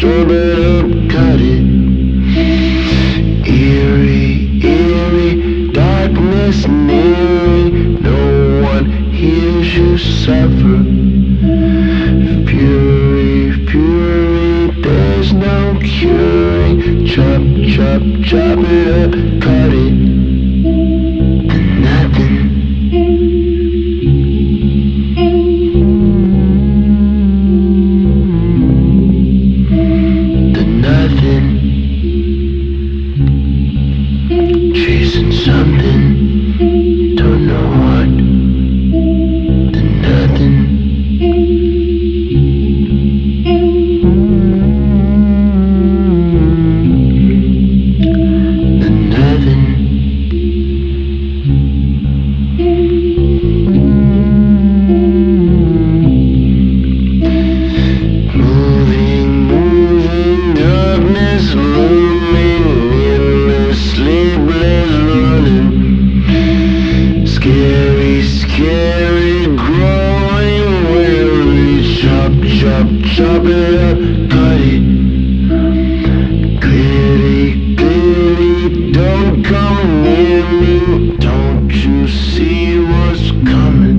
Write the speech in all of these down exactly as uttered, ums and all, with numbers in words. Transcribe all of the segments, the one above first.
chop it up, cut it. Eerie, eerie, darkness nearing. No one hears you suffer. Fury, fury, there's no curing. Chop, chop, chop it up, cut it to nothing. To nothing. Chasing something, don't know what. To nothing. To nothing. Moving, moving, darkness looming, endless, sleepless running. Scary, scary, growing weary. Chop, chop, chop it up, cut it. Clearly, clearly, don't come near me. Don't you see what's coming?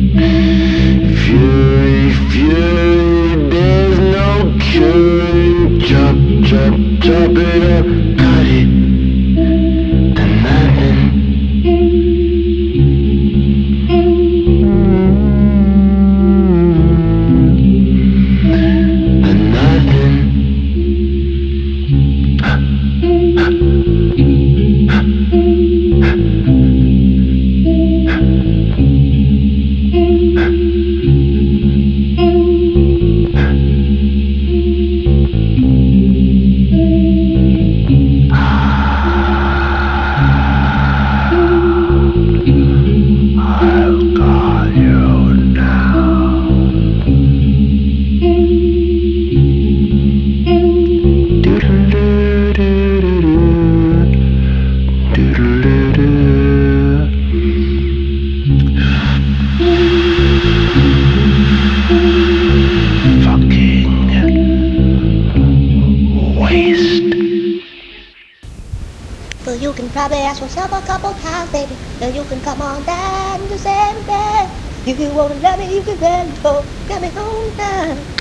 Fury, fury, there's no curing. Chop, chop, chop it up, cut it to nothing. To nothing. I've got you now. Fucking waste. Well, you can probably ask yourself a couple times, baby. Then you can come on down to seven bed. If you wanna love me, you can let me go. Got me home now.